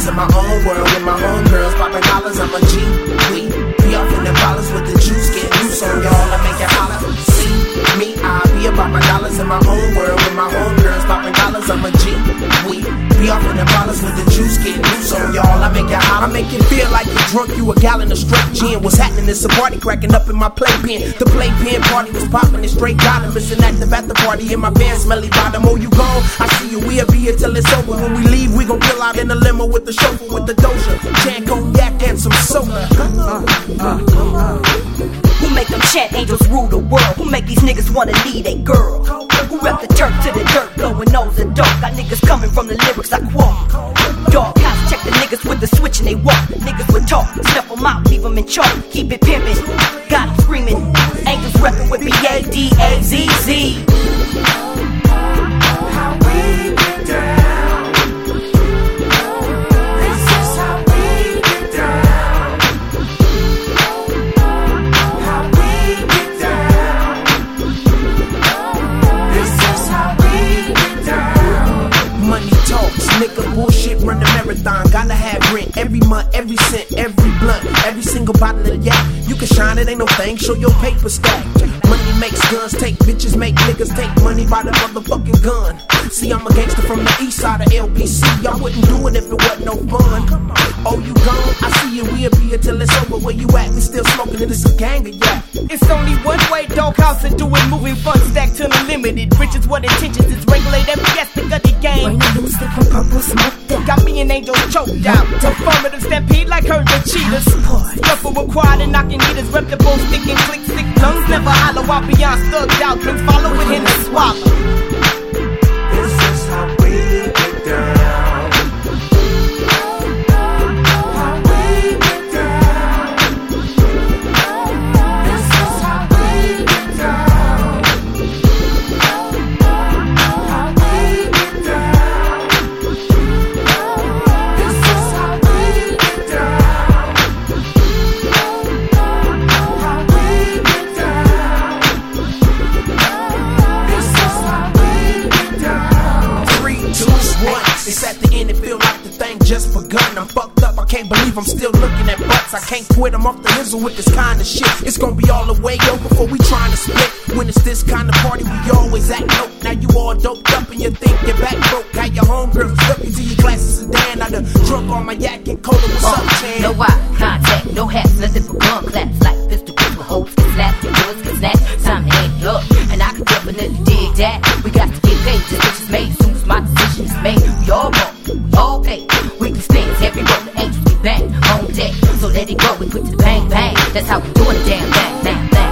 dollars in my own world with my own girls, popping collars. I'm a G. We be off in the dollars with the juice, get loose on y'all. I make it holler. See me, I be about my dollars in my own world with my own girls, popping collars. I'm a G. We be off in the dollars with the juice, get loose on y'all. I make it holler. I make it feel like you're drunk, you a gallon of straight gin. What's happening? It's a party cracking up in my playpen. The playpen party was popping, it straight got him. Missing active at the party in my pants, smelly bottom. Oh, you gone? I see you, we'll be here till it's over. When we leave, we gon' pull out in the limo with the chauffeur, with the doja, Jan cognac and some soda. Who make them chant angels rule the world? Who make these niggas wanna lead a girl? Who rep the turf to the dirt, blowing nose and dope? Got niggas coming from the lyrics I quote. Dog house, check the niggas with the switch and they walk. Niggas would talk, snuff them out, leave them in chalk. Keep it pimpin', got them screaming. Angels reppin' with B-A-D-A-Z-Z. How we get down. Nigga bullshit, run the marathon. Gotta have rent every month, every cent, every blunt, every single bottle of yak. You can shine, it ain't no thing, show your paper stack. Money makes guns take, bitches make niggas take money by the motherfucking gun. See, I'm a gangster from the east side of LBC. Y'all wouldn't do it if it wasn't no fun. Oh, you gone? I see you, we'll be here till it's over. Where you at? We still smoking, it is a gang of yak. It's only one way, dog house, to do it. Moving funds stacked to unlimited. Riches, what intentions is regulate every aspect of the game. Got me and angels choked out. Affirmative stampede like herd the cheetahs. Scuffle required and knocking meters. Rep the bow, stick and click, stick lungs. Never hollow out beyond thugged out. Drinks follow with him and swallow. This is how we get down. It's at the end, it feel like the thing just begun. I'm fucked up, I can't believe I'm still looking at butts. I can't quit, I'm off the hizzle with this kind of shit. It's gonna be all the way over before we trying to split. When it's this kind of party, we always act dope. Now you all doped up and you think your back broke. How your homegirls looking to your glasses sedan. I done drunk on my yak and cola, what's up, Chan? No eye contact, no hats, nothing but gun claps. Like pistol with hoes, get slapped, and boys get snatched. Time to aim up, and I can definitely dig that. We got to get paid, this bitch is made. Soon as my decision is made, we all want, we all pay. Weekly spins, every road the angels get back on deck. So let it go, we put to the bang bang. That's how we doing it, damn, bang, bang, bang.